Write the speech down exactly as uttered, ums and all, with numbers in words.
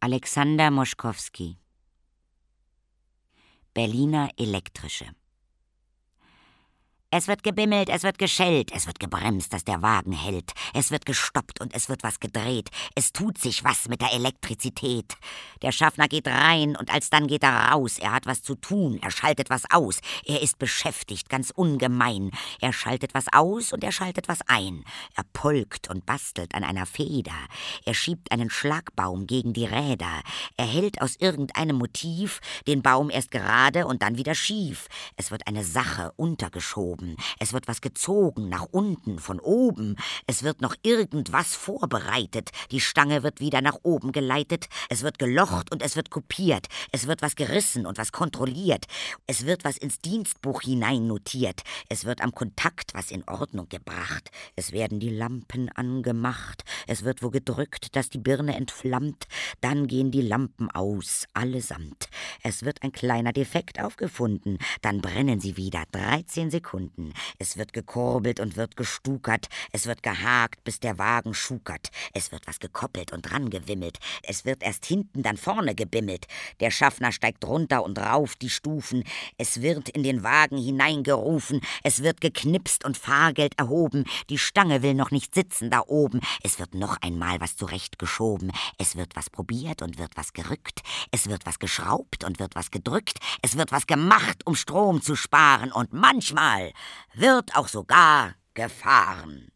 Alexander Moschkowski. Berliner Elektrische. Es wird gebimmelt, es wird geschellt, es wird gebremst, dass der Wagen hält. Es wird gestoppt und es wird was gedreht. Es tut sich was mit der Elektrizität. Der Schaffner geht rein und alsdann geht er raus. Er hat was zu tun, er schaltet was aus. Er ist beschäftigt, ganz ungemein. Er schaltet was aus und er schaltet was ein. Er polkt und bastelt an einer Feder. Er schiebt einen Schlagbaum gegen die Räder. Er hält aus irgendeinem Motiv den Baum erst gerade und dann wieder schief. Es wird eine Sache untergeschoben. Es wird was gezogen, nach unten, von oben. Es wird noch irgendwas vorbereitet. Die Stange wird wieder nach oben geleitet. Es wird gelocht und es wird kopiert. Es wird was gerissen und was kontrolliert. Es wird was ins Dienstbuch hinein notiert. Es wird am Kontakt was in Ordnung gebracht. Es werden die Lampen angemacht. Es wird wo gedrückt, dass die Birne entflammt. Dann gehen die Lampen aus, allesamt. Es wird ein kleiner Defekt aufgefunden. Dann brennen sie wieder, dreizehn Sekunden. Es wird gekurbelt und wird gestukert. Es wird gehakt, bis der Wagen schukert. Es wird was gekoppelt und dran gewimmelt. Es wird erst hinten, dann vorne gebimmelt. Der Schaffner steigt runter und rauf die Stufen. Es wird in den Wagen hineingerufen. Es wird geknipst und Fahrgeld erhoben. Die Stange will noch nicht sitzen da oben. Es wird noch einmal was zurechtgeschoben. Es wird was probiert und wird was gerückt. Es wird was geschraubt und wird was gedrückt. Es wird was gemacht, um Strom zu sparen. Und manchmal wird auch sogar gefahren.